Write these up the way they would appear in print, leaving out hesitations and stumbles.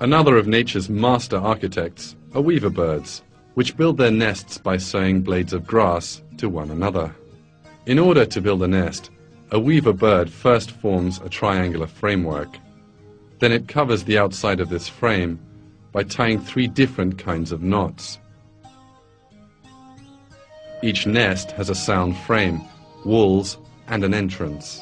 Another of nature's master architects are weaver birds, which build their nests by sewing blades of grass to one another. In order to build a nest, a weaver bird first forms a triangular framework. Then it covers the outside of this frame by tying 3 different kinds of knots. Each nest has a sound frame, walls, and an entrance.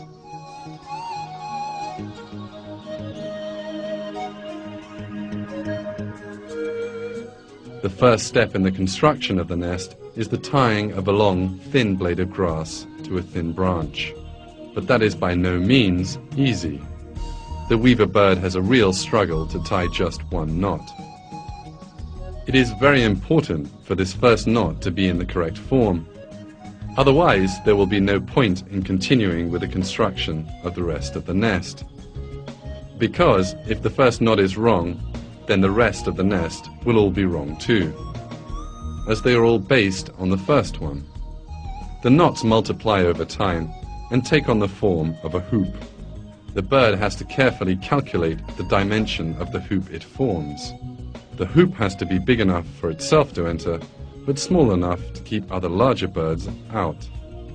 The first step in the construction of the nest is the tying of a long, thin blade of grass to a thin branch. But that is by no means easy. The weaver bird has a real struggle to tie just one knot. It is very important for this first knot to be in the correct form. Otherwise, there will be no point in continuing with the construction of the rest of the nest. Because if the first knot is wrong, then the rest of the nest will all be wrong too, as they are all based on the first one. The knots multiply over time and take on the form of a hoop. The bird has to carefully calculate the dimension of the hoop it forms. The hoop has to be big enough for itself to enter, but small enough to keep other larger birds out.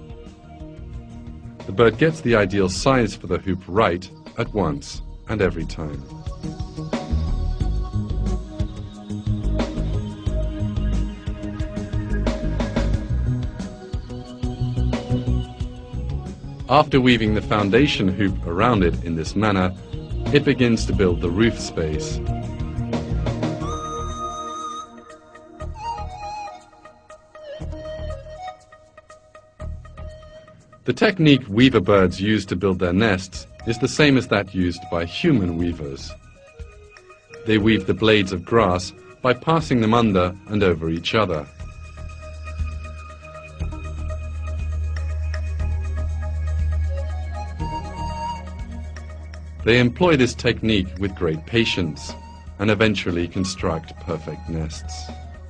The bird gets the ideal size for the hoop right at once and every time. After weaving the foundation hoop around it in this manner, it begins to build the roof space. The technique weaver birds use to build their nests is the same as that used by human weavers. They weave the blades of grass by passing them under and over each other. They employ this technique with great patience and eventually construct perfect nests.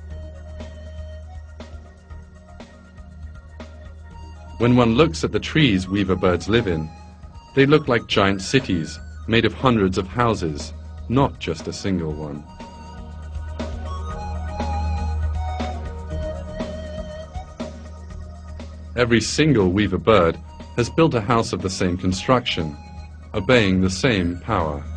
When one looks at the trees weaver birds live in, they look like giant cities made of hundreds of houses, not just a single one. Every single weaver bird has built a house of the same construction, obeying the same power.